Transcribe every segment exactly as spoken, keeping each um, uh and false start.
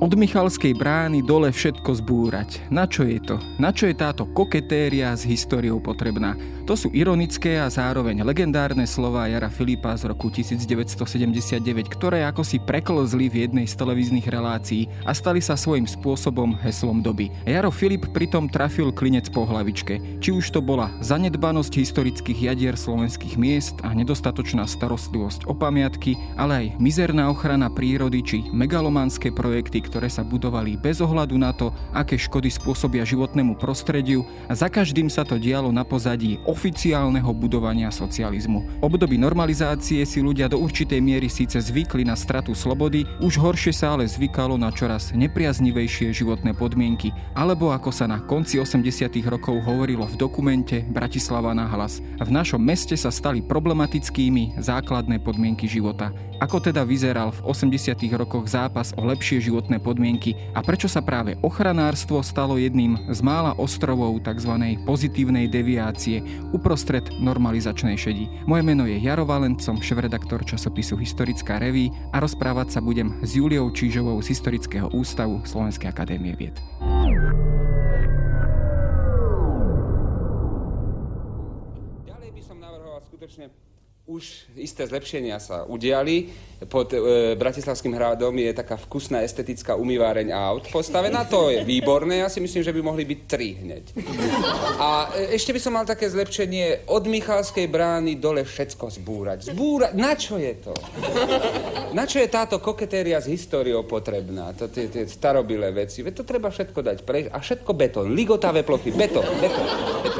Od Michalskej brány dole všetko zbúrať. Na čo je to? Na čo je táto koketéria s históriou potrebná? To sú ironické a zároveň legendárne slová Jara Filipa z roku devätnásťsedemdesiatdeväť, ktoré ako si preklzli v jednej z televíznych relácií a stali sa svojím spôsobom heslom doby. Jaro Filip pritom trafil klinec po hlavičke. Či už to bola zanedbanosť historických jadier slovenských miest a nedostatočná starostlivosť o pamiatky, ale aj mizerná ochrana prírody či megalománske projekty, ktoré sa budovali bez ohľadu na to, aké škody spôsobia životnému prostrediu, a za každým sa to dialo na pozadí oficiálneho budovania socializmu. Období normalizácie si ľudia do určitej miery síce zvykli na stratu slobody, už horšie sa ale zvykalo na čoraz nepriaznivejšie životné podmienky, alebo ako sa na konci osemdesiatych rokov hovorilo v dokumente Bratislava na hlas, v našom meste sa stali problematickými základné podmienky života. Ako teda vyzeral v osemdesiatych rokoch zápas o lepšie životné podmienky a prečo sa práve ochranárstvo stalo jedným z mála ostrovov tzv. Pozitívnej deviácie uprostred normalizačnej šedi. Moje meno je Jaro Valent, som šéfredaktor časopisu Historická reví a rozprávať sa budem s Júliou Čížovou z Historického ústavu Slovenskej akadémie vied. Ďalej by som navrhoval skutočne, už isté zlepšenia sa udiali. Pod e, Bratislavským hradom je taká vkusná estetická umýváreň aut postavená. To je výborné. Ja si myslím, že by mohli byť tri hneď. A e, ešte by som mal také zlepšenie. Od Michalskej brány dole všetko zbúrať. Zbúrať? Na čo je to? Na čo je táto koketéria s históriou potrebná? To tie, tie starobilé veci. Veď to treba všetko dať preč. A všetko betón. Ligotavé plochy. Betón. Betón. Betón.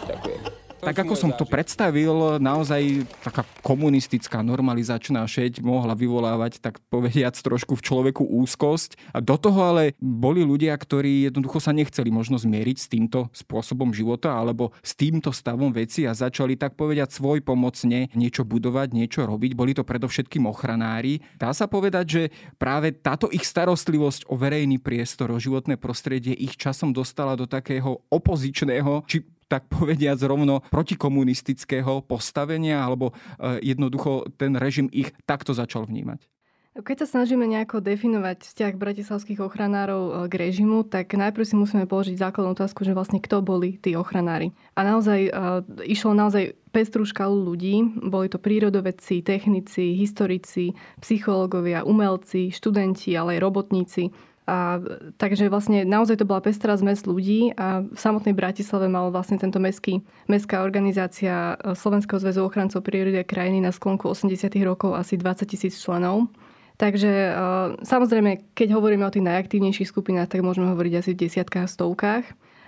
Tak ako som to predstavil, naozaj taká komunistická normalizačná šeď mohla vyvolávať, tak povediac, trošku v človeku úzkosť. A do toho ale boli ľudia, ktorí jednoducho sa nechceli možno zmieriť s týmto spôsobom života alebo s týmto stavom veci a začali, tak povediať, svoj pomocne niečo budovať, niečo robiť. Boli to predovšetkým ochranári. Dá sa povedať, že práve táto ich starostlivosť o verejný priestor, o životné prostredie ich časom dostala do takého opozičného, či tak povediac rovno protikomunistického postavenia, alebo jednoducho ten režim ich takto začal vnímať? Keď sa snažíme nejako definovať vzťah bratislavských ochranárov k režimu, tak najprv si musíme položiť základnú otázku, že vlastne kto boli tí ochranári. A naozaj išlo naozaj pestrú škálu ľudí. Boli to prírodovedci, technici, historici, psychológovia, umelci, študenti, ale aj robotníci. A, takže vlastne naozaj to bola pestrá zmes ľudí a v samotnej Bratislave mal vlastne tento mestský, mestská organizácia Slovenského zväzu ochrancov prírody a krajiny na sklonku osemdesiatych rokov asi dvadsať tisíc členov. Takže samozrejme, keď hovoríme o tých najaktívnejších skupinách, tak môžeme hovoriť asi v desiatkách, stovkách.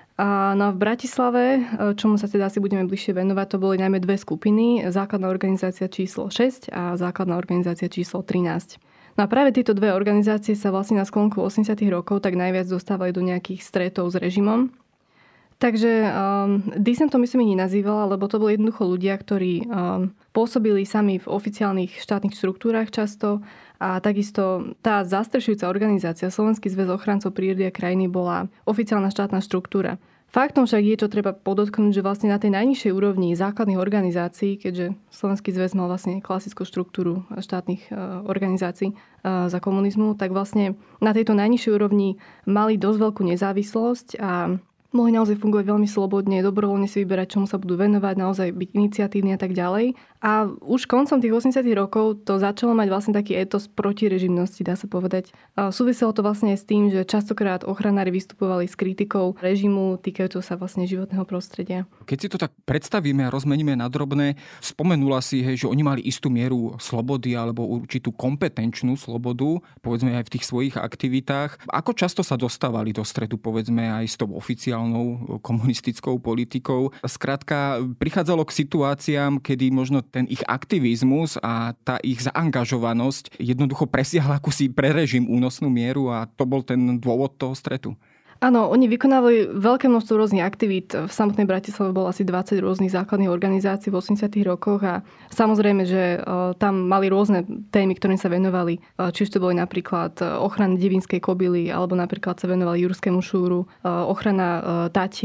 A no a v Bratislave, čomu sa teda asi budeme bližšie venovať, to boli najmä dve skupiny. Základná organizácia číslo šesť a základná organizácia číslo trinásť. No a práve tieto dve organizácie sa vlastne na sklonku osemdesiatych rokov tak najviac dostávali do nejakých stretov s režimom. Takže um, disentom by som ich nenazývala, lebo to boli jednoducho ľudia, ktorí um, pôsobili sami v oficiálnych štátnych štruktúrach často a takisto tá zastrešujúca organizácia Slovenský zväz ochrancov prírody a krajiny bola oficiálna štátna štruktúra. Faktom však je, čo treba podotknúť, že vlastne na tej najnižšej úrovni základných organizácií, keďže Slovenský zväz mal vlastne klasickú štruktúru štátnych organizácií za komunizmu, tak vlastne na tejto najnižšej úrovni mali dosť veľkú nezávislosť a mohli naozaj fungovať veľmi slobodne, dobrovoľne si vyberať, čomu sa budú venovať, naozaj byť iniciatívni a tak ďalej. A už koncom tých osemdesiatych rokov to začalo mať vlastne taký etos protirežimnosti, dá sa povedať. A súviselo to vlastne aj s tým, že častokrát ochranári vystupovali s kritikou režimu týkajúceho sa vlastne životného prostredia. Keď si to tak predstavíme a rozmeníme na drobné, spomenula si, hej, že oni mali istú mieru slobody alebo určitú kompetenčnú slobodu, povedzme aj v tých svojich aktivitách. Ako často sa dostávali do stretu, povedzme, aj s tou oficiálnou komunistickou politikou? Skrátka, prichádzalo k situáciám, kedy možno ten ich aktivizmus a tá ich zaangažovanosť jednoducho presiahla akúsi pre režim únosnú mieru a to bol ten dôvod toho stretu. Áno, oni vykonávali veľké množstvo rôznych aktivít. V samotnej Bratislave bolo asi dvadsať rôznych základných organizácií v osemdesiatych rokoch a samozrejme, že tam mali rôzne témy, ktorým sa venovali. Či už to boli napríklad ochrana divínskej kobily, alebo napríklad sa venovali Jurskému šúru, ochrana Tatier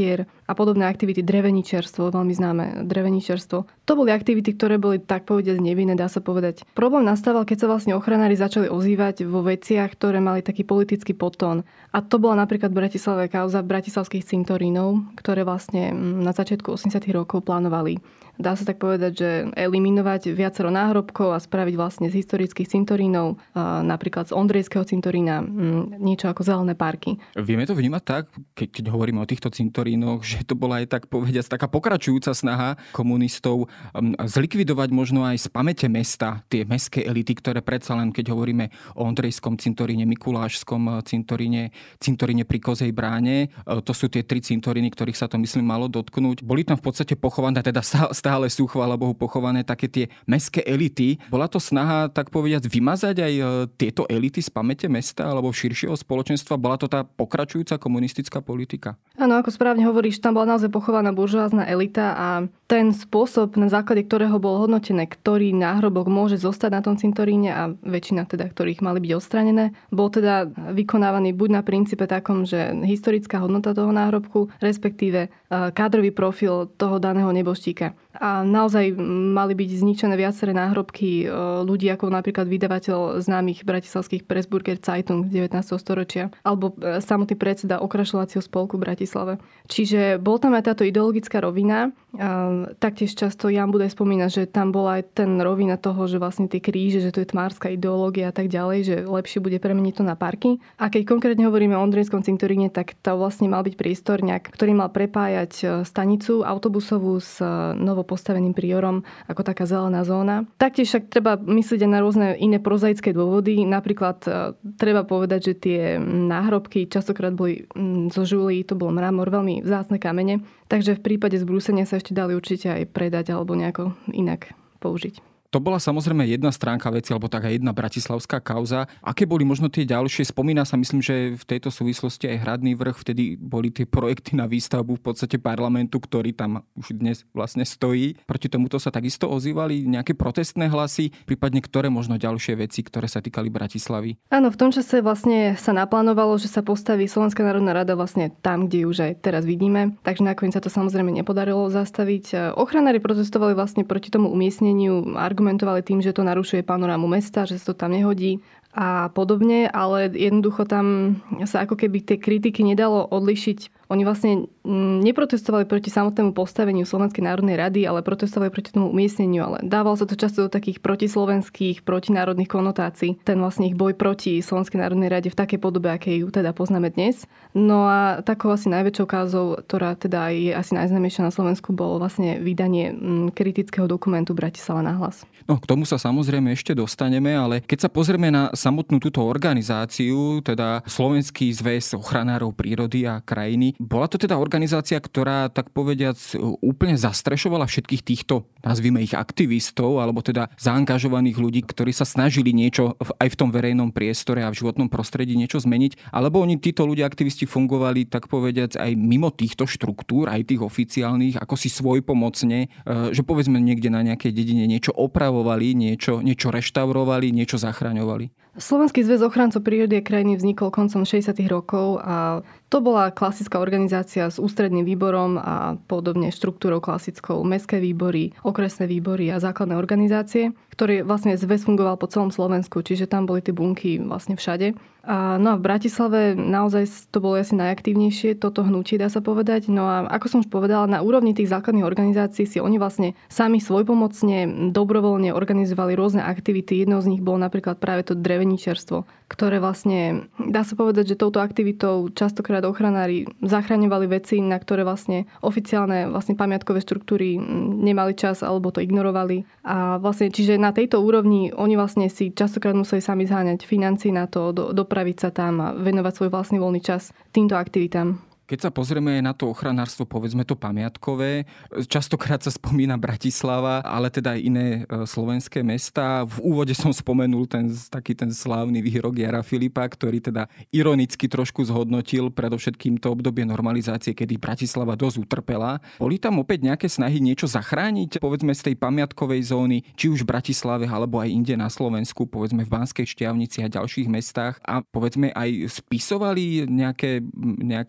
a podobné aktivity, dreveničerstvo, veľmi známe dreveničerstvo. To boli aktivity, ktoré boli tak povediať nevinné, dá sa povedať. Problém nastával, keď sa vlastne ochranári začali ozývať vo veciach, ktoré mali taký politický podtón. A to bola napríklad v Bratislave kauza bratislavských cintorínov, ktoré vlastne na začiatku osemdesiatych rokov plánovali, dá sa tak povedať, že eliminovať viacero náhrobkov a spraviť vlastne z historických cintorínov, napríklad z Ondrejského cintorína, niečo ako zelené parky. Vieme to vnímať tak, keď, keď hovoríme o týchto cintorínoch, že to bola aj tak povediať taká pokračujúca snaha komunistov zlikvidovať možno aj z pamäte mesta tie mestské elity, ktoré predsa len, keď hovoríme o Ondrejskom cintoríne, Mikulášskom cintoríne, cintoríne pri Kozej bráne, to sú tie tri cintoríny, ktorých sa to myslím malo dotknúť. Boli tam v podstate pochované, teda stále sú, chvála Bohu, pochované také tie mestské elity. Bola to snaha, tak povediac, vymazať aj tieto elity z pamäte mesta alebo širšieho spoločenstva? Bola to tá pokračujúca komunistická politika? Áno, ako správne hovoríš, tam bola naozaj pochovaná buržoázna elita a ten spôsob, na základe ktorého bolo hodnotené, ktorý náhrobok môže zostať na tom cintoríne a väčšina teda, ktorých mali byť odstranené, bol teda vykonávaný buď na princípe takom, že historická hodnota toho náhrobku, respektíve kádrový profil toho daného nebožtíka. A naozaj mali byť zničené viaceré náhrobky ľudí, ako napríklad vydavateľ známych bratislavských Pressburger Zeitung z devätnásteho storočia alebo samotný predseda okrašľovacieho spolku v Bratislave. Čiže bol tam aj táto ideologická rovina. Taktiež často Jan Budaj spomína, že tam bola aj ten rovina toho, že vlastne tie kríže, že to je tmárska ideológia a tak ďalej, že lepšie bude premeniť to na parky. A keď konkrétne hovoríme o Ondrejskom cintoríne, tak to vlastne mal byť priestor nejak, ktorý mal prepájať stanicu autobusovú s novo postaveným priorom ako taká zelená zóna. Taktiež však treba myslieť aj na rôzne iné prozaické dôvody. Napríklad treba povedať, že tie náhrobky častokrát boli zo žúly, to bol mramor, veľmi vzácne kamene. Takže v prípade zbrúsenia sa ešte dali určite aj predať alebo nejako inak použiť. To bola samozrejme jedna stránka veci, alebo taká jedna bratislavská kauza. Aké boli možno tie ďalšie? Spomína sa, myslím, že v tejto súvislosti aj Hradný Vrch, vtedy boli tie projekty na výstavbu v podstate parlamentu, ktorý tam už dnes vlastne stojí. Proti tomuto sa takisto ozývali nejaké protestné hlasy, prípadne ktoré možno ďalšie veci, ktoré sa týkali Bratislavy? Áno, v tom čase vlastne sa naplánovalo, že sa postaví Slovenská národná rada vlastne tam, kde už aj teraz vidíme. Takže nakoniec sa to samozrejme nepodarilo zastaviť. Ochranári protestovali vlastne proti tomu umiestneniu, argumentovali tým, že to narušuje panorámu mesta, že sa to tam nehodí a podobne, ale jednoducho tam sa ako keby tie kritiky nedalo odlišiť. Oni vlastne neprotestovali proti samotnému postaveniu Slovenskej národnej rady, ale protestovali proti tomu umiestneniu, ale dávalo sa to často do takých protislovenských, protinárodných konotácií. Ten vlastne ich boj proti Slovenskej národnej rade v takej podobe, akej ju teda poznáme dnes. No a takou asi najväčšou kázou, ktorá teda je asi najznámejšia na Slovensku, bolo vlastne vydanie kritického dokumentu Bratislava na hlas. No, k tomu sa samozrejme ešte dostaneme, ale keď sa pozrieme na samotnú túto organizáciu, teda Slovenský zväz ochranárov prírody a krajiny, bola to teda organizácia, ktorá, tak povediac, úplne zastrešovala všetkých týchto, nazvime ich aktivistov, alebo teda zaangažovaných ľudí, ktorí sa snažili niečo aj v tom verejnom priestore a v životnom prostredí niečo zmeniť, alebo oni títo ľudia, aktivisti, fungovali, tak povediac, aj mimo týchto štruktúr, aj tých oficiálnych, ako si svojpomocne, že povedzme niekde na nejakej dedine niečo opravovali, niečo, niečo reštaurovali, niečo zachraňovali. Slovenský zväz ochrancov prírody a krajiny vznikol koncom šesťdesiatych rokov a to bola klasická organizácia s ústredným výborom a podobne štruktúrou klasickou, mestské výbory, okresné výbory a základné organizácie, ktoré vlastne zväz fungoval po celom Slovensku, čiže tam boli tie bunky vlastne všade. A no a v Bratislave naozaj to bolo asi najaktívnejšie, toto hnutie, dá sa povedať. No a ako som už povedala, na úrovni tých základných organizácií si oni vlastne sami svojpomocne, dobrovoľne organizovali rôzne aktivity. Jednou z nich bolo napríklad práve to dreveničerstvo, ktoré vlastne, dá sa povedať, že touto aktivitou častokrát ochranári zachraňovali veci, na ktoré vlastne oficiálne vlastne pamiatkové štruktúry nemali čas alebo to ignorovali. A vlastne, čiže na tejto úrovni oni vlastne si častokrát museli sami zháňať financie na to, do, dopraviť sa tam a venovať svoj vlastný voľný čas týmto aktivitám. Keď sa pozrieme na to ochranárstvo, povedzme to pamiatkové, častokrát sa spomína Bratislava, ale teda aj iné slovenské mestá. V úvode som spomenul ten taký ten slávny výrok Jara Filipa, ktorý teda ironicky trošku zhodnotil predovšetkým to obdobie normalizácie, kedy Bratislava dosť utrpela. Boli tam opäť nejaké snahy niečo zachrániť, povedzme z tej pamiatkovej zóny, či už v Bratislave, alebo aj inde na Slovensku, povedzme v Banskej Štiavnici a ďalších mestách, a povedzme aj spisovali nejaké, nejaké aktivity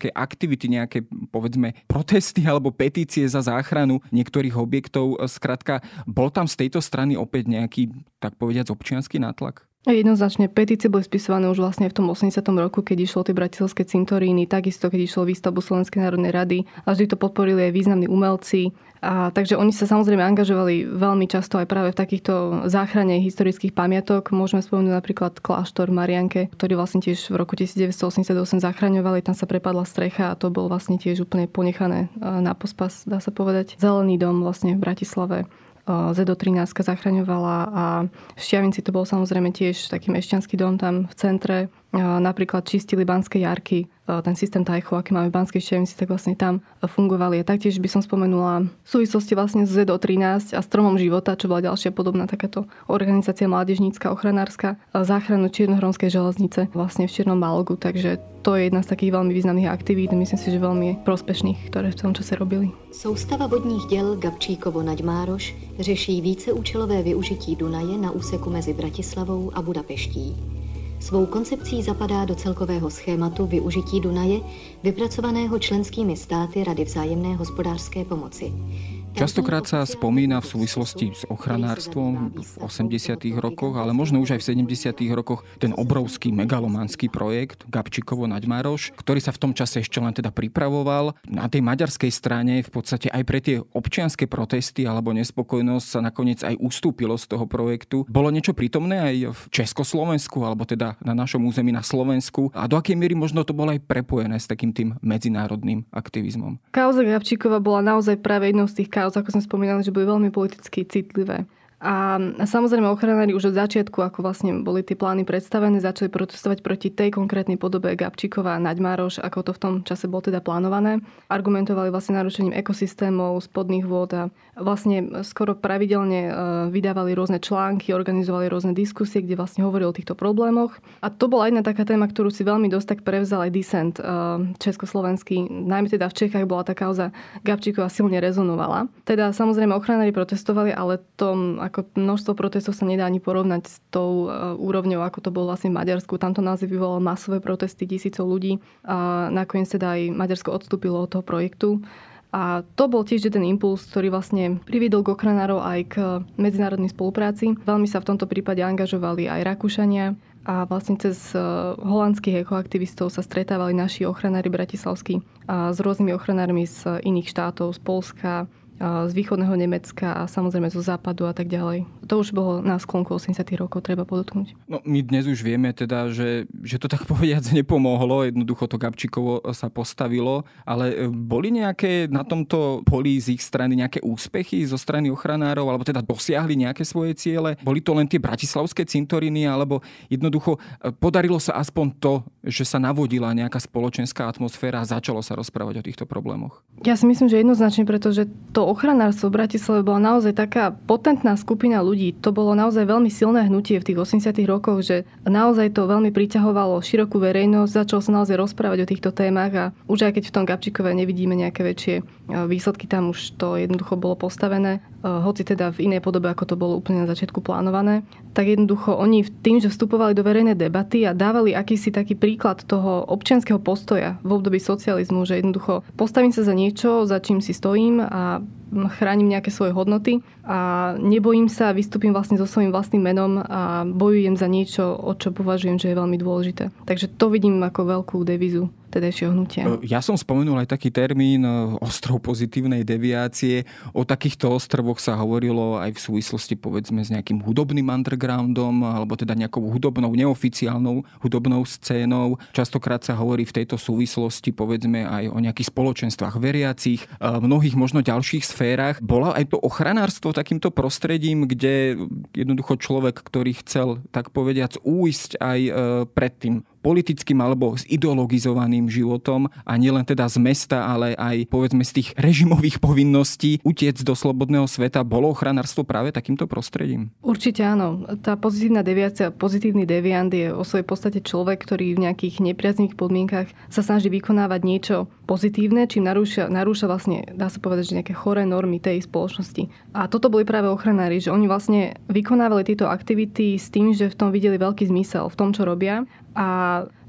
aktivity, nejaké, povedzme, protesty alebo petície za záchranu niektorých objektov. Skrátka, bol tam z tejto strany opäť nejaký, tak povediac, občiansky nátlak? Jednoznačne petície boli spisované už vlastne v tom osemdesiatom roku, keď išlo tie bratislavské cintoríny, takisto keď išlo výstavbu Slovenskej národnej rady a vždy to podporili aj významní umelci. A takže oni sa samozrejme angažovali veľmi často aj práve v takýchto záchrane historických pamiatok. Môžeme spomenúť napríklad kláštor v Marianke, ktorý vlastne tiež v roku devätnásťstoosemdesiatosem zachraňovali. Tam sa prepadla strecha a to bol vlastne tiež úplne ponechané na pospas, dá sa povedať. Zelený dom vlastne v Bratislave zet o trinásť zachraňovala a v Štiavinci to bol samozrejme tiež taký mešťanský dom tam v centre. Napríklad čistili Banské jarky, ten systém tajchov, aký máme v Banskej Štiavnici, tak vlastne tam fungovali. A taktiež by som spomenula v súvislosti vlastne s zet o trinásť a Stromom života, čo bola ďalšia podobná takáto organizácia mládežnícka, ochranárska, záchranu Čiernohronskej železnice vlastne v Čiernom Balgu. Takže to je jedna z takých veľmi významných aktivít, myslím si, že veľmi prospešných, ktoré v tom čase robili. Soustava vodních děl Gabčíkovo Naďmároš řeší víceúčelové využití Dunaje na úseku mezi Bratislavou a Budapeští. Svou koncepcí zapadá do celkového schématu využití Dunaje, vypracovaného členskými státy Rady vzájemné hospodářské pomoci. Častokrát sa spomína v súvislosti s ochranárstvom v osemdesiatych rokoch, ale možno už aj v sedemdesiatych rokoch ten obrovský megalomanský projekt Gabčíkovo Naďmároš, ktorý sa v tom čase ešte len teda pripravoval. Na tej maďarskej strane v podstate aj pre tie občianske protesty alebo nespokojnosť sa nakoniec aj ustúpilo z toho projektu. Bolo niečo prítomné aj v Československu alebo teda na našom území na Slovensku a do akej miery možno to bolo aj prepojené s takým tým medzinárodným aktivizmom? Kauza Gabčíkova bola naozaj práve jednou z tých kauz, ako som spomínala, že boli veľmi politicky citlivé. A samozrejme ochranári už od začiatku, ako vlastne boli tie plány predstavené, začali protestovať proti tej konkrétnej podobe Gabčíkova Naďmároš, ako to v tom čase bolo teda plánované. Argumentovali vlastne narušením ekosystémov, spodných vôd a vlastne skoro pravidelne vydávali rôzne články, organizovali rôzne diskusie, kde vlastne hovorili o týchto problémoch. A to bola jedna taká téma, ktorú si veľmi dosť tak prevzal aj disent československý. Najmä teda v Čechách bola tá kauza Gabčíkova silne rezonovala. Teda samozrejme ochranári protestovali, ale tom ako množstvo protestov sa nedá ani porovnať s tou úrovňou, ako to bolo vlastne v Maďarsku. Tamto naozaj vyvolalo masové protesty tisícov ľudí a nakoniec teda aj Maďarsko odstúpilo od toho projektu. A to bol tiež ten impuls, ktorý vlastne priviedol k ochranárov aj k medzinárodnej spolupráci. Veľmi sa v tomto prípade angažovali aj Rakúšania a vlastne cez holandských ekoaktivistov sa stretávali naši ochranári bratislavskí a s rôznymi ochranármi z iných štátov, z Poľska, z východného Nemecka a samozrejme zo západu a tak ďalej. To už bolo na sklonku osemdesiatych rokov, treba podotknúť. No my dnes už vieme teda, že, že to tak povediac nepomohlo, jednoducho to Gabčíkovo sa postavilo, ale boli nejaké na tomto poli z ich strany nejaké úspechy zo strany ochranárov, alebo teda dosiahli nejaké svoje ciele? Boli to len tie bratislavské cintoriny, alebo jednoducho podarilo sa aspoň to, že sa navodila nejaká spoločenská atmosféra a začalo sa rozprávať o týchto problémoch? Ja si myslím, že jednoznačne, pretože to ochranárstvo v Bratislave bola naozaj taká potentná skupina ľudí. To bolo naozaj veľmi silné hnutie v tých osemdesiatych rokoch, že naozaj to veľmi priťahovalo širokú verejnosť. Začalo sa naozaj rozprávať o týchto témach a už aj keď v tom Gabčíkove nevidíme nejaké väčšie výsledky, tam už to jednoducho bolo postavené, hoci teda v inej podobe, ako to bolo úplne na začiatku plánované, tak jednoducho oni tým, že vstupovali do verejnej debaty a dávali akýsi taký príklad toho občianskeho postoja v období socializmu, že jednoducho postavím sa za niečo, za čím si stojím a chránim nejaké svoje hodnoty a nebojím sa, vystúpim vlastne so svojím vlastným menom a bojujem za niečo, o čo považujem, že je veľmi dôležité. Takže to vidím ako veľkú devízu tedajšieho hnutia. Ja som spomenul aj taký termín ostrov pozitívnej deviácie. O takýchto ostrovoch sa hovorilo aj v súvislosti povedzme s nejakým hudobným undergroundom alebo teda nejakou hudobnou, neoficiálnou hudobnou scénou. Častokrát sa hovorí v tejto súvislosti povedzme aj o nejakých spoločenstvách veriacich, mnohých možno ďalších sférach. Bola aj to ochranárstvo takýmto prostredím, kde jednoducho človek, ktorý chcel tak povediac újsť aj pred tým politickým alebo zideologizovaným životom a nielen teda z mesta, ale aj povedzme z tých režimových povinností utiec do slobodného sveta. Bolo ochranárstvo práve takýmto prostredím? Určite áno. Tá pozitívna deviácia, pozitívny deviant je o svojej podstate človek, ktorý v nejakých nepriaznivých podmienkach sa snaží vykonávať niečo pozitívne, čím narúša, narúša vlastne, dá sa povedať, že nejaké choré normy tej spoločnosti. A toto boli práve ochranári, že oni vlastne vykonávali tieto aktivity s tým, že v tom videli veľký zmysel, v tom, čo robia. A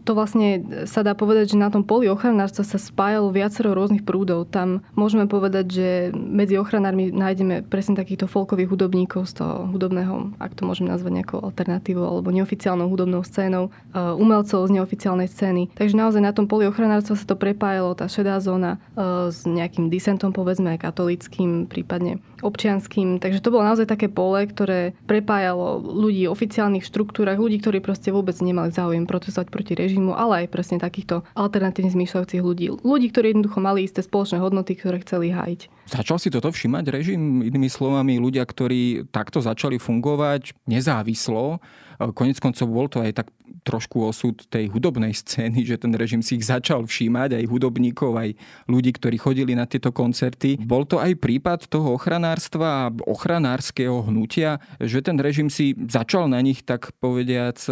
To vlastne sa dá povedať, že na tom poli ochranárstva sa spájalo viacero rôznych prúdov. Tam môžeme povedať, že medzi ochranármi nájdeme presne takýchto folkových hudobníkov z toho hudobného, ak to môžeme nazvať nejakou alternatívou alebo neoficiálnou hudobnou scénou, umelcov z neoficiálnej scény. Takže naozaj na tom poli ochranárstva sa to prepájalo, tá šedá zóna s nejakým disentom, povedzme, katolíckym, prípadne občianským. Takže to bolo naozaj také pole, ktoré prepájalo ľudí v oficiálnych štruktúrach, ľudí, ktorí proste vôbec nemali záujem protestovať proti režimu, ale aj presne takýchto alternatívne zmýšľajúcich ľudí. Ľudí, ktorí jednoducho mali isté spoločné hodnoty, ktoré chceli hájiť. Začal si toto všímať režim? Inými slovami, ľudia, ktorí takto začali fungovať nezávislo. Koniec koncov bol to aj tak trošku osud tej hudobnej scény, že ten režim si ich začal všímať, aj hudobníkov, aj ľudí, ktorí chodili na tieto koncerty. Bol to aj prípad toho ochranárstva a ochranárskeho hnutia, že ten režim si začal na nich, tak povediac,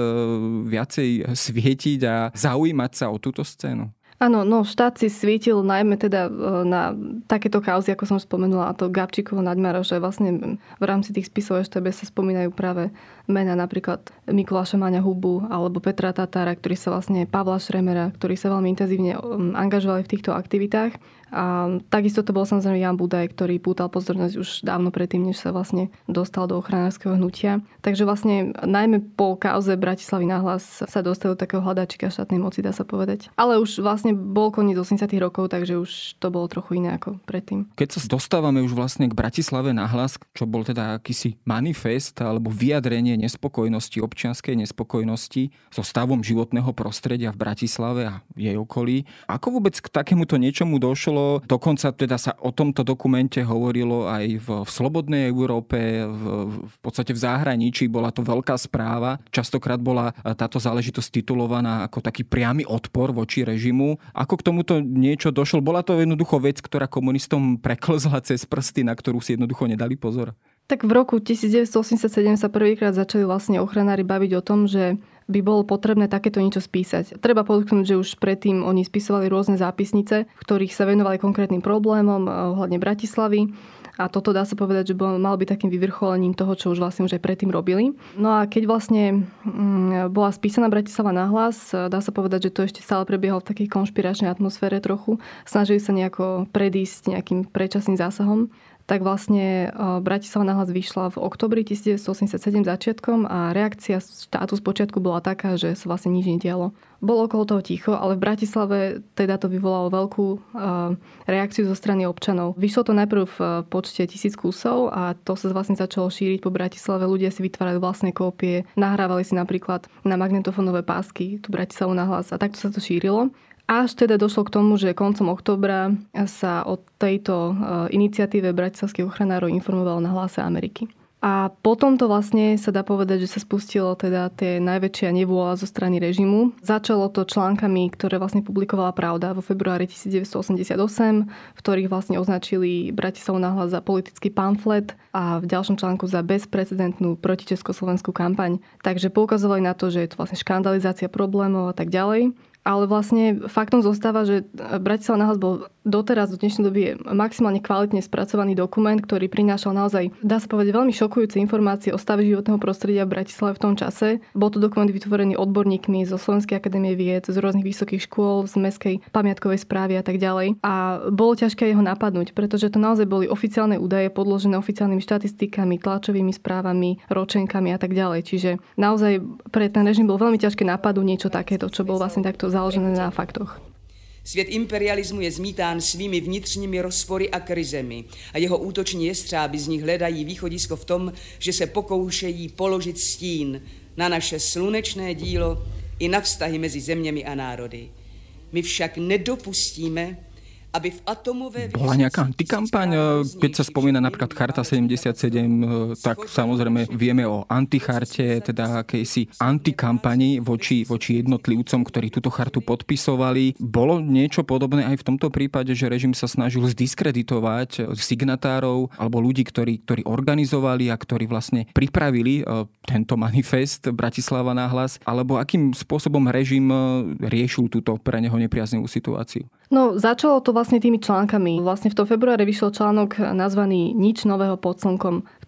viacej svietiť a zaujímať sa o túto scénu? Áno, no štát si svítil najmä teda na takéto kauzy, ako som spomenula, a to Gabčíkovo, Naďmaroš, že vlastne v rámci tých spisov eš té bé sa spomínajú práve mená napríklad Mikuláša Máňa Hubu alebo Petra Tatára, ktorí sa vlastne Pavla Šremera, ktorí sa veľmi intenzívne angažovali v týchto aktivitách. A takisto to bol samozrejme Jan Budaj, ktorý pútal pozornosť už dávno predtým, než sa vlastne dostal do ochranárskeho hnutia. Takže vlastne najmä po kauze Bratislavy nahlas sa dostal do takého hľadačika štátnej moci, dá sa povedať. Ale už vlastne bol koniec osemdesiatych rokov, takže už to bolo trochu iné ako predtým. Keď sa dostávame už vlastne k Bratislave nahlas, čo bol teda akýsi manifest alebo vyjadrenie nespokojnosti, občianskej nespokojnosti so stavom životného prostredia v Bratislave a jej okolí, ako vôbec k takémuto niečomu došlo? Dokonca teda sa o tomto dokumente hovorilo aj v, v Slobodnej Európe, v, v podstate v zahraničí, bola to veľká správa. Častokrát bola táto záležitosť titulovaná ako taký priamy odpor voči režimu. Ako k tomuto niečo došlo? Bola to jednoducho vec, ktorá komunistom preklzla cez prsty, na ktorú si jednoducho nedali pozor? Tak v roku devätnásťstoosemdesiatsedem sa prvýkrát začali vlastne ochranári baviť o tom, že by bolo potrebné takéto niečo spísať. Treba podotknúť, že už predtým oni spisovali rôzne zápisnice, v ktorých sa venovali konkrétnym problémom ohľadne Bratislavy. A toto dá sa povedať, že bol, mal byť takým vyvrcholením toho, čo už vlastne už aj predtým robili. No a keď vlastne mm, bola spísaná Bratislava nahlas, dá sa povedať, že to ešte stále prebiehalo v takej konšpiračnej atmosfére trochu. Snažili sa nejako predísť nejakým predčasným zásahom. Tak vlastne Bratislava nahlas vyšla v októbri devätnásťstoosemdesiatsedem začiatkom a reakcia štátu spočiatku bola taká, že sa vlastne nič nedialo. Bolo okolo toho ticho, ale v Bratislave teda to vyvolalo veľkú reakciu zo strany občanov. Vyšlo to najprv v počte tisíc kusov a to sa vlastne začalo šíriť po Bratislave. Ľudia si vytvárali vlastné kópie, nahrávali si napríklad na magnetofónové pásky tú Bratislavu nahlas a takto sa to šírilo. Až teda došlo k tomu, že koncom októbra sa o tejto iniciatíve bratislavských ochranárov informovalo na Hlase Ameriky. A potom to vlastne sa dá povedať, že sa spustilo teda tie najväčšia nevôľa zo strany režimu. Začalo to článkami, ktoré vlastne publikovala Pravda vo februári devätnásťstoosemdesiatosem, v ktorých vlastne označili Bratislavu nahlas za politický pamflet a v ďalšom článku za bezprecedentnú protičeskoslovenskú kampaň. Takže poukazovali na to, že je to vlastne škandalizácia problémov a tak ďalej. Ale vlastne faktom zostáva, že Bratislava nahlas bol doteraz do dnešnej doby maximálne kvalitne spracovaný dokument, ktorý prinášal naozaj, dá sa povedať, veľmi šokujúce informácie o stave životného prostredia v Bratislave v tom čase. Bol to dokument vytvorený odborníkmi zo Slovenskej akadémie vied, z rôznych vysokých škôl, z mestskej pamiatkovej správy a tak ďalej. A bolo ťažké jeho napadnúť, pretože to naozaj boli oficiálne údaje podložené oficiálnymi štatistikami, tlačovými správami, ročenkami a tak ďalej. Čiže naozaj pre ten režim bolo veľmi ťažké napadnúť niečo takéto, čo bolo vlastne takto založené na faktoch. Svět imperialismu je zmítán svými vnitřními rozpory a krizemi a jeho útoční jestřáby z nich hledají východisko v tom, že se pokoušejí položit stín na naše slunečné dílo i na vztahy mezi zeměmi a národy. My však nedopustíme, aby v atomové... Bola nejaká antikampaň? Keď sa spomína napríklad Charta sedemdesiatsedem, tak samozrejme vieme o anticharte, teda akejsi antikampani voči, voči jednotlivcom, ktorí túto chartu podpisovali. Bolo niečo podobné aj v tomto prípade, že režim sa snažil zdiskreditovať signatárov alebo ľudí, ktorí, ktorí organizovali a ktorí vlastne pripravili tento manifest Bratislava nahlas, alebo akým spôsobom režim riešil túto pre neho nepriaznivú situáciu? No, začalo to vlastne tými článkami. Vlastne v tom februári vyšiel článok nazvaný Nič nového pod slnkom, v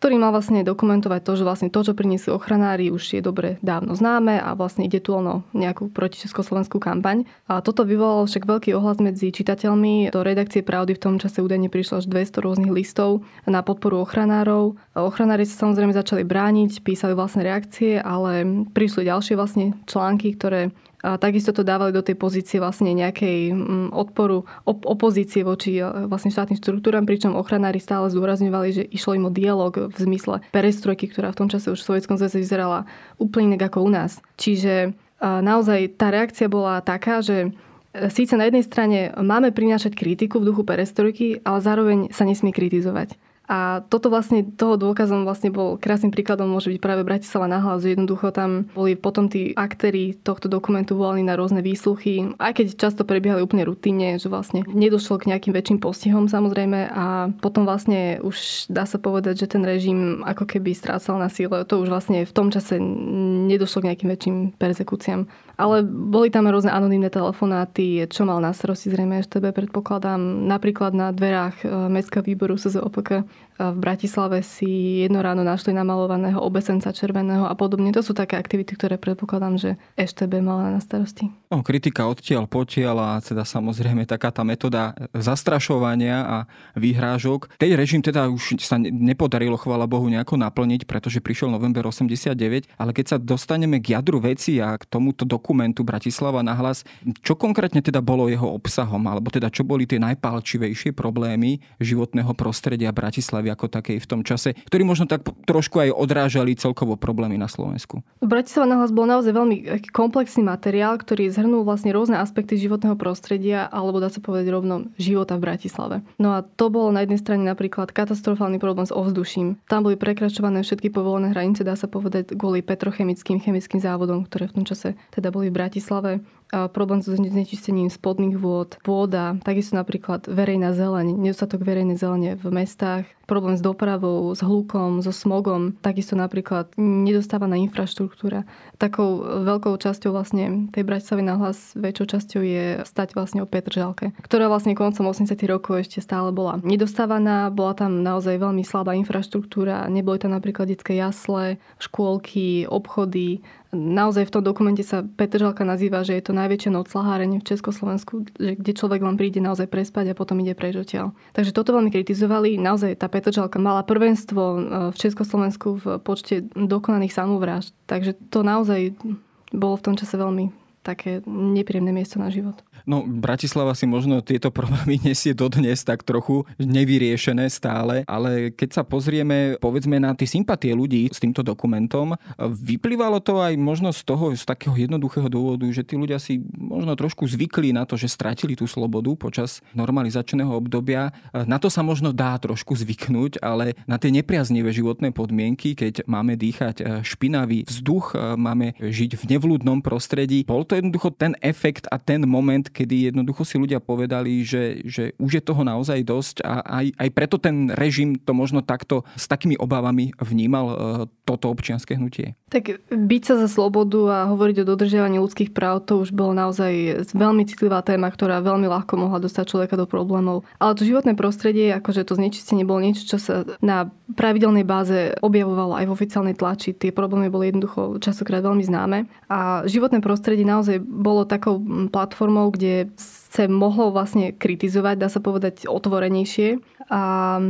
ktorý mal vlastne dokumentovať to, že vlastne to, čo priniesli ochranári, už je dobre dávno známe a vlastne ide tu o nejakú protičeskoslovenskú kampaň. A toto vyvolalo však veľký ohlas medzi čitateľmi. Do redakcie Pravdy v tom čase údajne prišlo až dvesto rôznych listov na podporu ochranárov. Ochranári sa samozrejme začali brániť, písali vlastné reakcie, ale prišli ďalšie vlastne články, ktoré a takisto to dávali do tej pozície vlastne nejakej odporu, op- opozície voči vlastne štátnym štruktúram, pričom ochranári stále zdôrazňovali, že išlo im o dialog v zmysle perestrojky, ktorá v tom čase už v Sovietskom zväze vyzerala úplne inak ako u nás. Čiže naozaj tá reakcia bola taká, že síce na jednej strane máme prinášať kritiku v duchu perestrojky, ale zároveň sa nesmie kritizovať. A toto vlastne, toho dôkazom vlastne bol krásnym príkladom môže byť práve Bratislava nahlas, že jednoducho tam boli potom tí aktéri tohto dokumentu volaní na rôzne výsluchy, aj keď často prebiehali úplne rutinne, že vlastne nedošlo k nejakým väčším postihom samozrejme a potom vlastne už dá sa povedať, že ten režim ako keby strácal na síle. To už vlastne v tom čase nedošlo k nejakým väčším perzekúciám. Ale boli tam rôzne anonymné telefonáty, čo mal na starosti zrejme es té bé, predpokladám. Napríklad na dverách Mestského výboru es zet o pé ká v Bratislave si jedno ráno našli namalovaného obesenca červeného a podobne. To sú také aktivity, ktoré predpokladám, že es té bé mala na starosti. No, kritika odtiaľ potiaľ a teda samozrejme taká tá metóda zastrašovania a výhrážok. Tej režim teda už sa nepodarilo, chvála Bohu, nejako naplniť, pretože prišiel november osemdesiatdeväť, ale keď sa dostaneme k jadru veci a k tomuto dokumentu Bratislava nahlas, čo konkrétne teda bolo jeho obsahom, alebo teda čo boli tie najpálčivejšie problémy životného prostredia Bratislavy ako takej v tom čase, ktorí možno tak trošku aj odrážali celkovo problémy na Slovensku? Bratislava nahlas bol naozaj veľmi komplexný materiál, ktorý zhrnul vlastne rôzne aspekty životného prostredia, alebo dá sa povedať rovno života v Bratislave. No a to bolo na jednej strane napríklad katastrofálny problém s ovzduším. Tam boli prekračované všetky povolené hranice, dá sa povedať, kvôli petrochemickým chemickým závodom, ktoré v tom čase teda boli v Bratislave. A problém so znečistením spodných vôd, pôda, takisto napríklad verejná zeleň, nedostatok verejnej zelene v mestách, problém s dopravou, s hlukom, so smogom, takisto napríklad nedostávaná infraštruktúra. Takou veľkou časťou vlastne tej Bratislavy nahlas, väčšou časťou je stať vlastne o Petržalke, ktorá vlastne koncom osemdesiatych rokov ešte stále bola nedostávaná, bola tam naozaj veľmi slabá infraštruktúra, neboli tam napríklad detské jasle, škôlky, obchody. Naozaj v tom dokumente sa Petržalka nazýva, že je to najväčšia nocľaháreň v Československu, že kde človek len príde naozaj prespať a potom ide preč odtiaľ. Takže toto veľmi kritizovali. Naozaj tá Petržalka mala prvenstvo v Československu v počte dokonaných samovrážd. Takže to naozaj bolo v tom čase veľmi také nepríjemné miesto na život. No, Bratislava si možno tieto problémy nesie dodnes tak trochu nevyriešené stále, ale keď sa pozrieme, povedzme, na tie sympatie ľudí s týmto dokumentom, vyplývalo to aj možno z toho, z takého jednoduchého dôvodu, že tí ľudia si možno trošku zvykli na to, že stratili tú slobodu počas normalizačného obdobia. Na to sa možno dá trošku zvyknúť, ale na tie nepriaznivé životné podmienky, keď máme dýchať špinavý vzduch, máme žiť v nevľúdnom prostredí, bol to jednoducho ten efekt a ten moment, kedy jednoducho si ľudia povedali, že, že už je toho naozaj dosť a aj, aj preto ten režim to možno takto s takými obávami vnímal e, toto občianske hnutie. Tak byť sa za slobodu a hovoriť o dodržiavaní ľudských práv, to už bolo naozaj veľmi citlivá téma, ktorá veľmi ľahko mohla dostať človeka do problémov. Ale to životné prostredie, akože to znečistenie bolo niečo, čo sa na pravidelnej báze objavovalo aj v oficiálnej tlači. Tie problémy boli jednoducho častokrát veľmi známe. A životné prostredie naozaj bolo takou platformou, kde sa mohlo vlastne kritizovať, dá sa povedať, otvorenejšie. A,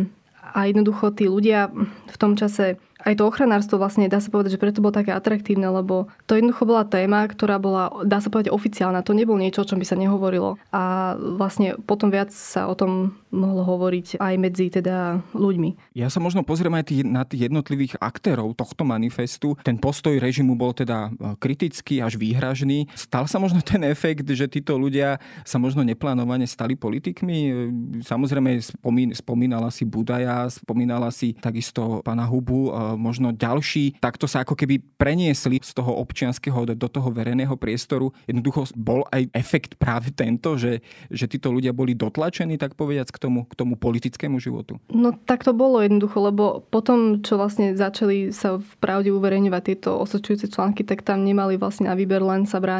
a jednoducho tí ľudia v tom čase, aj to ochranárstvo vlastne, dá sa povedať, že preto bolo také atraktívne, lebo to jednoducho bola téma, ktorá bola, dá sa povedať, oficiálna. To nebolo niečo, o čom by sa nehovorilo. A vlastne potom viac sa o tom mohlo hovoriť aj medzi teda ľuďmi. Ja sa možno pozriem aj tých, na tých jednotlivých aktérov tohto manifestu. Ten postoj režimu bol teda kritický až výhražný. Stal sa možno ten efekt, že títo ľudia sa možno neplánovane stali politikmi? Samozrejme spomínala si Budaja, spomínala si takisto pána Hubu, možno ďalší, takto sa ako keby preniesli z toho občianskeho do toho verejného priestoru. Jednoducho bol aj efekt práve tento, že, že títo ľudia boli dotlačení, tak povediac, k tomu, k tomu politickému životu? No tak to bolo jednoducho, lebo potom, čo vlastne začali sa v Pravde uverejňovať tieto osočujúce články, tak tam nemali vlastne na výber len sa brániť.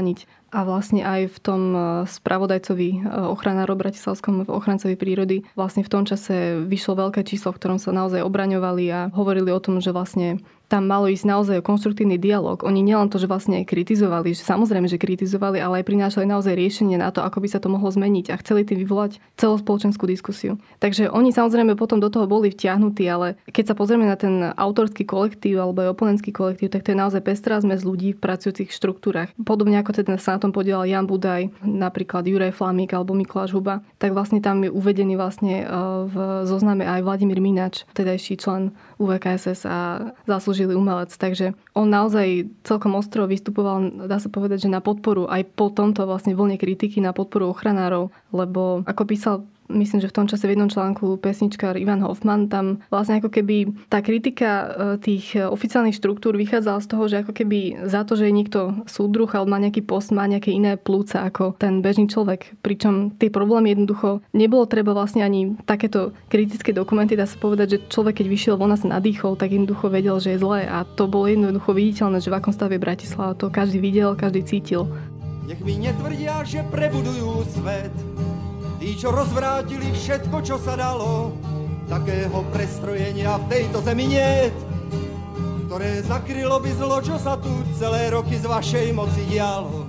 a vlastne aj v tom spravodajcovi ochranárov bratislavskom, v ochrancovi prírody, vlastne v tom čase vyšlo veľké číslo, v ktorom sa naozaj obraňovali a hovorili o tom, že vlastne tam malo ísť naozaj o konštruktívny dialog. Oni nielen to, že vlastne kritizovali, že samozrejme, že kritizovali, ale aj prinášali naozaj riešenie na to, ako by sa to mohlo zmeniť a chceli tým vyvolať celospoločenskú diskusiu. Takže oni samozrejme potom do toho boli vtiahnutí, ale keď sa pozrieme na ten autorský kolektív alebo aj oponentský kolektív, tak to je naozaj pestrá zmes ľudí v pracujúcich štruktúrach. Podobne ako teda sa na tom podielal Jan Budaj, napríklad Juraj Flamík alebo Mikuláš Huba, tak vlastne tam je uvedený vlastne v zozname aj Vladimír Minač, tedajší člen ú vé ká es es a zaslúžilý umelec. Takže on naozaj celkom ostro vystupoval, dá sa povedať, že na podporu aj po tomto vlastne vlne kritiky na podporu ochranárov, lebo ako písal, myslím, že v tom čase v jednom článku pesničkár Ivan Hoffman, tam vlastne ako keby tá kritika tých oficiálnych štruktúr vychádzala z toho, že ako keby za to, že je niekto súdruh alebo má nejaký post, má nejaké iné plúca ako ten bežný človek. Pričom tie problémy jednoducho nebolo treba vlastne ani takéto kritické dokumenty, dá sa povedať, že človek, keď vyšiel von a sa nadýchol, tak jednoducho vedel, že je zlé a to bolo jednoducho viditeľné, že v akom stave je Bratislava. To každý videl, každý cítil. Nech mi netvrdia, že prebudujú svet. Tí, čo rozvrátili všetko, čo sa dalo, takého prestrojenia v tejto zemi niet, ktoré zakrylo by zlo, čo sa tu celé roky z vašej moci dialo.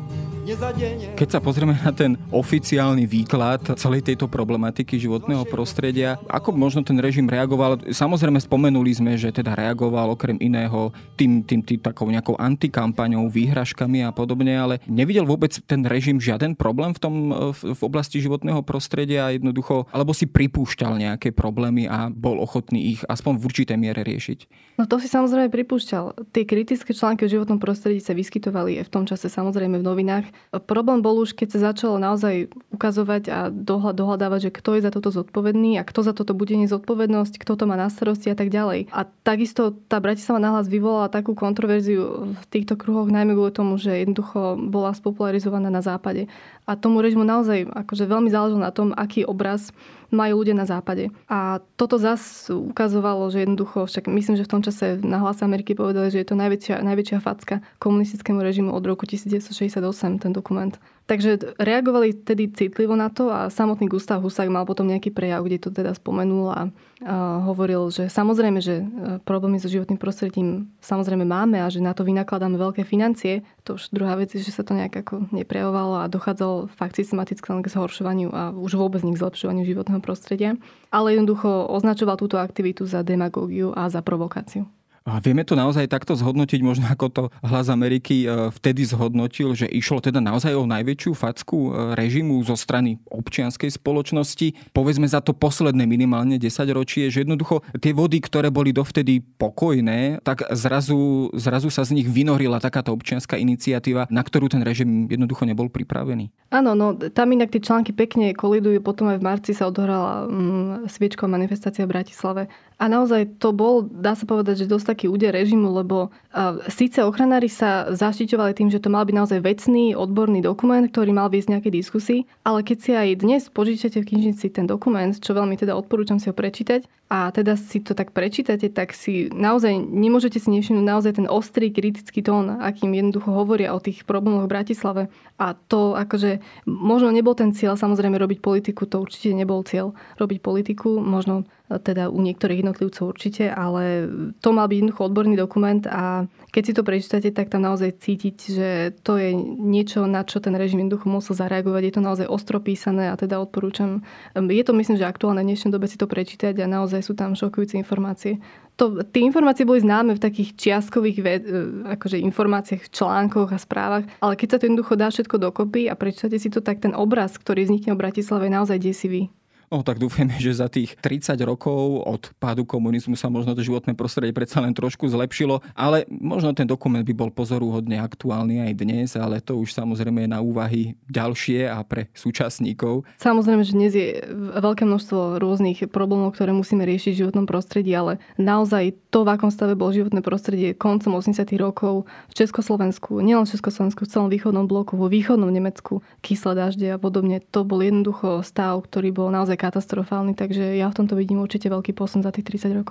Keď sa pozrieme na ten oficiálny výklad celej tejto problematiky životného prostredia, ako možno ten režim reagoval? Samozrejme spomenuli sme, že teda reagoval okrem iného tým, tým, tým takou nejakou antikampaňou, výhražkami a podobne, ale nevidel vôbec ten režim žiaden problém v tom v, v oblasti životného prostredia jednoducho, alebo si pripúšťal nejaké problémy a bol ochotný ich aspoň v určitej miere riešiť? No to si samozrejme pripúšťal. Tie kritické články o životnom prostredí sa vyskytovali aj v tom čase samozrejme v novinách. Problém bol už, keď sa začalo naozaj ukazovať a dohľadávať, že kto je za toto zodpovedný a kto za toto bude nezodpovednosť, kto to má na starosti a tak ďalej. A takisto tá Bratislava nahlas vyvolala takú kontroverziu v týchto kruhoch, najmä kvôli tomu, že jednoducho bola spopularizovaná na západe. A tomu režimu naozaj akože veľmi záležalo na tom, aký obraz majú ľudia na západe. A toto zas ukazovalo, že jednoducho, však myslím, že v tom čase na Hlase Ameriky povedali, že je to najväčšia, najväčšia facka komunistickému režimu od roku devätnásťstošesťdesiatosem, ten dokument. Takže reagovali tedy citlivo na to a samotný Gustav Husák mal potom nejaký prejav, kde to teda spomenul a, a hovoril, že samozrejme, že problémy so životným prostredím samozrejme máme a že na to vynakladáme veľké financie. To už druhá vec je, že sa to nejak ako neprejavovalo a dochádzalo fakt systematicky len k zhoršovaniu a už vôbec nie k zlepšovaniu životného prostredia. Ale jednoducho označoval túto aktivitu za demagógiu a za provokáciu. A vieme to naozaj takto zhodnotiť, možno ako to Hlas Ameriky vtedy zhodnotil, že išlo teda naozaj o najväčšiu facku režimu zo strany občianskej spoločnosti. Povedzme za to posledné minimálne desaťročie, že jednoducho tie vody, ktoré boli dovtedy pokojné, tak zrazu, zrazu sa z nich vynorila takáto občianska iniciatíva, na ktorú ten režim jednoducho nebol pripravený. Áno, no tam inak tie články pekne kolidujú. Potom aj v marci sa odohrala mm, sviečková manifestácia v Bratislave. A naozaj to bol, dá sa povedať, že dosť taký úder režimu, lebo uh, síce ochranári sa zaštiťovali tým, že to mal byť naozaj vecný, odborný dokument, ktorý mal viesť nejaké diskusii, ale keď si aj dnes požičate v knižnici ten dokument, čo veľmi teda odporúčam si ho prečítať, a teda si to tak prečítate, tak si naozaj nemôžete si nevšimnúť naozaj ten ostrý kritický tón, akým jednoducho hovoria o tých problémoch v Bratislave. A to akože možno nebol ten cieľ, samozrejme robiť politiku, to určite nebol cieľ robiť politiku, možno teda u niektorých jednotlivcov určite, ale to mal byť jednoducho odborný dokument a keď si to prečítate, tak tam naozaj cítiť, že to je niečo, na čo ten režim jednoducho musel zareagovať. Je to naozaj ostro písané a teda odporúčam. Je to myslím, že aktuálne v dnešnej dobe si to prečítať a naozaj sú tam šokujúce informácie. To, tie informácie boli známe v takých čiastkových ved, akože informáciách, článkoch a správach, ale keď sa to jednoducho dá všetko dokopy a prečítate si to, tak ten obraz, ktorý vznikne o Bratislave, je naozaj desivý. No tak dúfajme, že za tých tridsať rokov od pádu komunizmu sa možno to životné prostredie predsa len trošku zlepšilo, ale možno ten dokument by bol pozoruhodne aktuálny aj dnes, ale to už samozrejme je na úvahy ďalšie a pre súčasníkov. Samozrejme, že dnes je veľké množstvo rôznych problémov, ktoré musíme riešiť v životnom prostredí, ale naozaj to, v akom stave bolo životné prostredie koncom osemdesiatych rokov v Československu, nielen v Československu, v celom východnom bloku, vo východnom Nemecku, kyslé dažde a podobne, to bol jednoducho stav, ktorý bol naozaj katastrofálny, takže ja v tomto vidím určite veľký posun za tých tridsať rokov.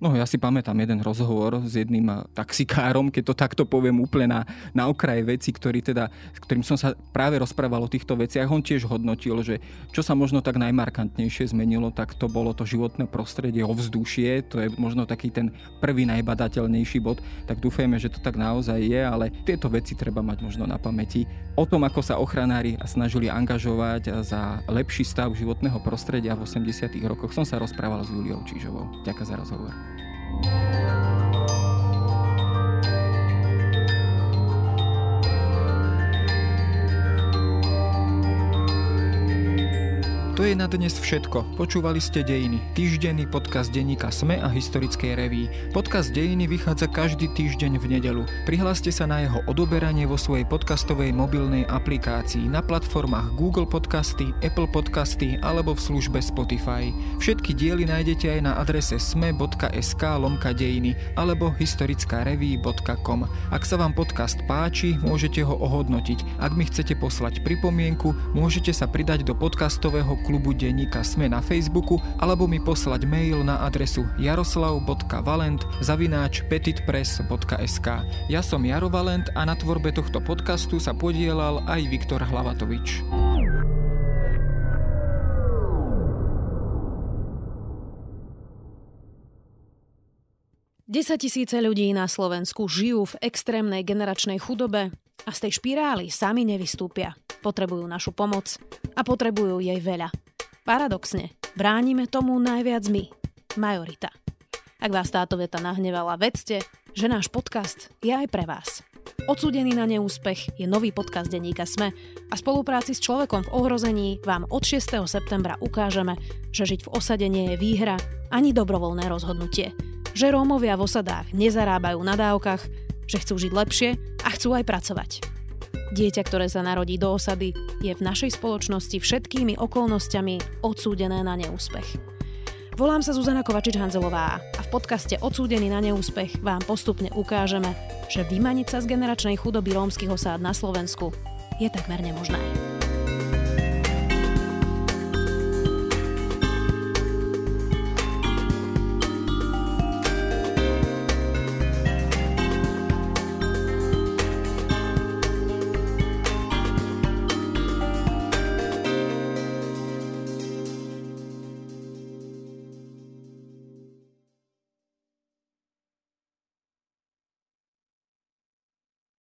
No ja si pamätám jeden rozhovor s jedným taxikárom, keď to takto poviem úplne na, na okraje veci, ktorý teda, s ktorým som sa práve rozprával o týchto veciach. On tiež hodnotil, že čo sa možno tak najmarkantnejšie zmenilo, tak to bolo to životné prostredie, ovzdušie. To je možno taký ten prvý najbadateľnejší bod. Tak dúfajme, že to tak naozaj je, ale tieto veci treba mať možno na pamäti. O tom, ako sa ochranári snažili angažovať za lepší stav životného prostredia v osemdesiatych rokoch, som sa rozprával s Juliou Čížovou. Ďakujem za rozhovor. To je na dnes všetko. Počúvali ste Dejiny, týždenný podcast denníka SME a Historickej reví. Podcast Dejiny vychádza každý týždeň v nedeľu. Prihláste sa na jeho odoberanie vo svojej podcastovej mobilnej aplikácii na platformách Google Podcasty, Apple Podcasty alebo v službe Spotify. Všetky diely nájdete aj na adrese sme.sk lomka dejiny alebo historickareví bodka com. Ak sa vám podcast páči, môžete ho ohodnotiť. Ak mi chcete poslať pripomienku, môžete sa pridať do podcastového klubu denníka SME na Facebooku alebo mi poslať mail na adresu jaroslav bodka valent zavináč petitpress bodka es ká. Ja som Jaro Valent a na tvorbe tohto podcastu sa podielal aj Viktor Hlavatovič. Desaťtisíce ľudí na Slovensku žijú v extrémnej generačnej chudobe a z tej špirály sami nevystúpia. Potrebujú našu pomoc a potrebujú jej veľa. Paradoxne, bránime tomu najviac my, majorita. Ak vás táto veta nahnevala, vedzte, že náš podcast je aj pre vás. Odsúdený na neúspech je nový podcast denníka SME a v spolupráci s Človekom v ohrození vám od šiesteho septembra ukážeme, že žiť v osade nie je výhra ani dobrovoľné rozhodnutie. Že Rómovia v osadách nezarábajú na dávkach, že chcú žiť lepšie a chcú aj pracovať. Dieťa, ktoré sa narodí do osady, je v našej spoločnosti všetkými okolnostiami odsúdené na neúspech. Volám sa Zuzana Kovačič-Hanzelová a v podcaste Odsúdený na neúspech vám postupne ukážeme, že vymaniť sa z generačnej chudoby rómskych osád na Slovensku je takmer nemožné.